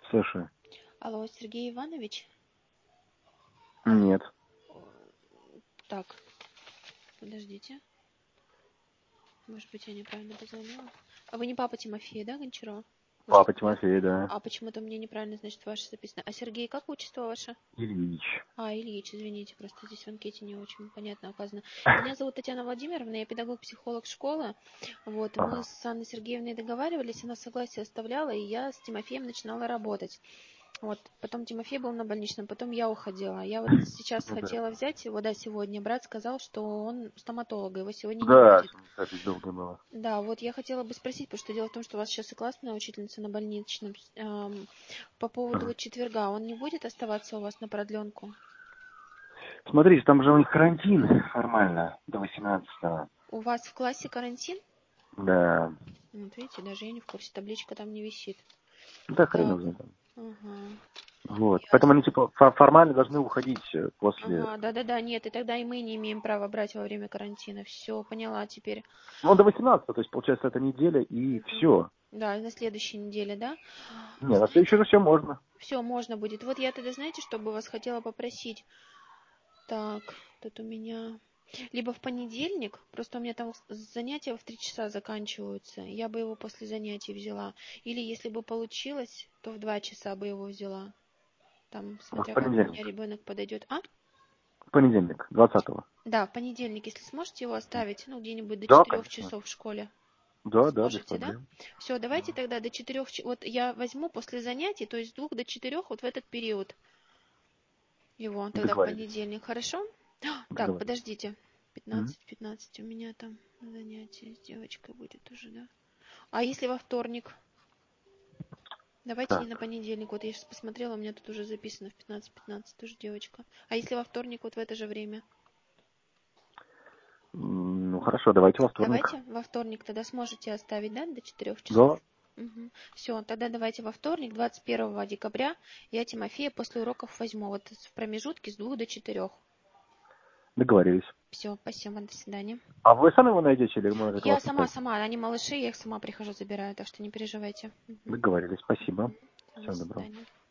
Слушай. Алло, Сергей Иванович? Нет. Так, подождите. Может быть, я неправильно позвонила? А вы не папа Тимофея, да, Гончарова? Папа Тимофей, да. А почему-то мне неправильно, значит, ваше записано. А Сергей, как отчество ваше? Ильич. Ильич, извините, просто здесь в анкете не очень понятно указано. Меня зовут Татьяна Владимировна, я педагог-психолог школы. Вот, мы с Анной Сергеевной договаривались, она согласие оставляла, и я с Тимофеем начинала работать. Вот, потом Тимофей был на больничном, потом я уходила. Я вот сейчас хотела взять его, да, сегодня. Брат сказал, что он стоматолога, его сегодня не будет. Запись долго была. Да, вот я хотела бы спросить, потому что дело в том, что у вас сейчас и классная учительница на больничном. По поводу вот четверга, он не будет оставаться у вас на продленку? Смотрите, там же у них карантин формально до 18-го. У вас в классе карантин? Да. Вот видите, даже я не в курсе, табличка там не висит. Да хрен Так, его знает. ага. Вот. Ясно. Поэтому они типа формально должны уходить после... Ага, да-да-да, нет, и тогда и мы не имеем права брать во время карантина. Все, поняла теперь. Ну, до 18-го, то есть, получается, это неделя и все. Да, на следующей неделе, да? Нет, на следующий же все можно. Все, можно будет. Вот я тогда, знаете, что бы вас хотела попросить? Так, тут у меня... Либо в понедельник, просто у меня там занятия в 3 часа заканчиваются, я бы его после занятий взяла. Или если бы получилось, то в 2 часа бы его взяла. Там, В смотря как у меня понедельник. ребенок подойдет. В понедельник, 20-го. Да, в понедельник, если сможете его оставить, ну, где-нибудь до Да, 4 конечно. часов в школе. Да, без Сможете, да? проблем. Все, давайте тогда до 4 часов. Вот я возьму после занятий, то есть с 2 до 4 вот в этот период его тогда в Договорились. понедельник. Хорошо? Так, Договорились. подождите. 15 у меня там занятие с девочкой будет уже, да? А если во вторник? Давайте не Так. на понедельник. Вот я сейчас посмотрела, у меня тут уже записано в 15:15 тоже девочка. А если во вторник вот в это же время? Ну, хорошо, давайте во вторник. Давайте во вторник тогда сможете оставить, да, до 4 часов? Да. Угу. Все, тогда давайте во вторник, 21 декабря, я Тимофея после уроков возьму. Вот в промежутке с 2 до 4. Договорились. Все, спасибо, до свидания. А вы сами его найдете или мы как Я вас сама, писать? они малыши, я их сама прихожу, забираю, так что не переживайте. Договорились. Спасибо. До Всего доброго. свидания.